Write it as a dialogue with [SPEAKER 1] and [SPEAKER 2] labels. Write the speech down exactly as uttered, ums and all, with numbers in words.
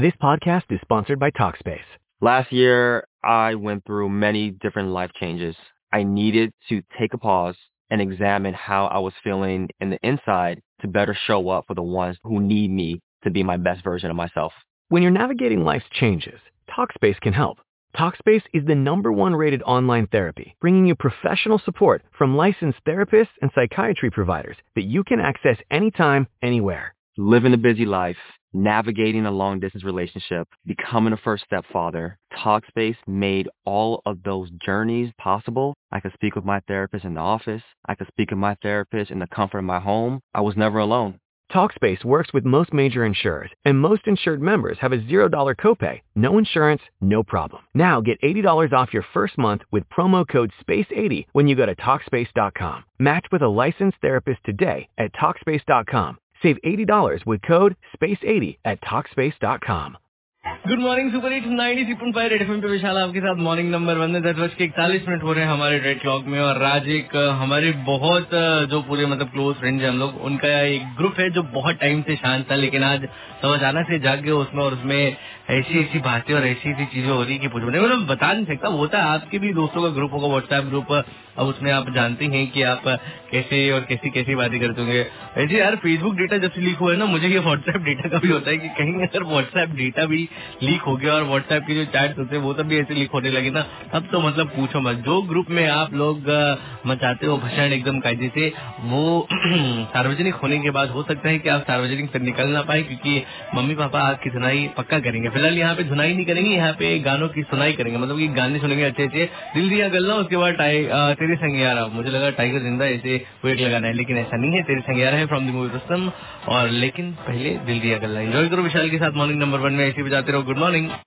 [SPEAKER 1] This podcast is sponsored by Talkspace.
[SPEAKER 2] Last year, I went through many different life changes. I needed to take a pause and examine how I was feeling in the inside to better show up for the ones who need me to be my best version of myself.
[SPEAKER 1] When you're navigating life's changes, Talkspace can help. Talkspace is the number one rated online therapy, bringing you professional support from licensed therapists and psychiatry providers that you can access anytime, anywhere.
[SPEAKER 2] Living a busy life, navigating a long-distance relationship, becoming a first-step father, Talkspace made all of those journeys possible. I could speak with my therapist in the office. I could speak with my therapist in the comfort of my home. I was never alone.
[SPEAKER 1] Talkspace works with most major insurers, and most insured members have a zero dollars copay. No insurance, no problem. Now get eighty dollars off your first month with promo code space eighty when you go to Talkspace dot com. Match with a licensed therapist today at Talkspace dot com. Save eighty dollars with code space eighty at Talkspace dot com.
[SPEAKER 3] Good morning super hits ninety three point five red FM पे विशाल आपके साथ morning number one में दस बज के इकतालीस minute हो रहे हैं हमारे रेड क्लॉक में। और राज एक हमारे बहुत जो पूरे मतलब क्लोज फ्रेंड्स हैं हम लोग, उनका एक ग्रुप है जो बहुत टाइम से शांत था, लेकिन आज सब अचानक से जाग गए उसमें, और उसमें ऐसी ऐसी बातें और ऐसी ऐसी चीजें हो रही कि कुछ नहीं मतलब बता नहीं सकता। वो था आपके भी दोस्तों का ग्रुप होगा, व्हाट्सएप ग्रुप, अब उसमें आप जानते हैं कि आप कैसे और कैसी कैसी बातें करते होंगे। ऐसे यार फेसबुक डेटा जब से लीक हुआ है ना, मुझे ये व्हाट्सएप डेटा का भी होता है कि कहीं अगर व्हाट्सएप डेटा भी लीक हो गया और व्हाट्सएप के जो चैट्स होते हैं वो सब भी ऐसे लीक होने लगे ना, अब तो मतलब पूछो मत। जो ग्रुप में आप लोग मचाते हो भसड़ एकदम कायदे से, वो सार्वजनिक होने के बाद हो सकता है कि आप सार्वजनिक से निकल ना पाए, क्योंकि मम्मी पापा आपकी धुनाई पक्का करेंगे। फिलहाल यहाँ पे धुनाई नहीं करेंगे, यहाँ पे गानों की सुनाई करेंगे, मतलब कि गाने सुनेंगे अच्छे अच्छे। दिल दिया गल्ला, उसके बाद तेरे संगियारा, मुझे लगा टाइगर जिंदा ऐसे कोई एक लगाना है, लेकिन ऐसा नहीं है, तेरे संगियारा है फ्रॉम द मूवी रुस्तम। और लेकिन पहले दिल दिया गल्ला। एंजॉय करो विशाल के साथ मॉर्निंग नंबर वन में, ऐसे बजाते रहो। Good morning.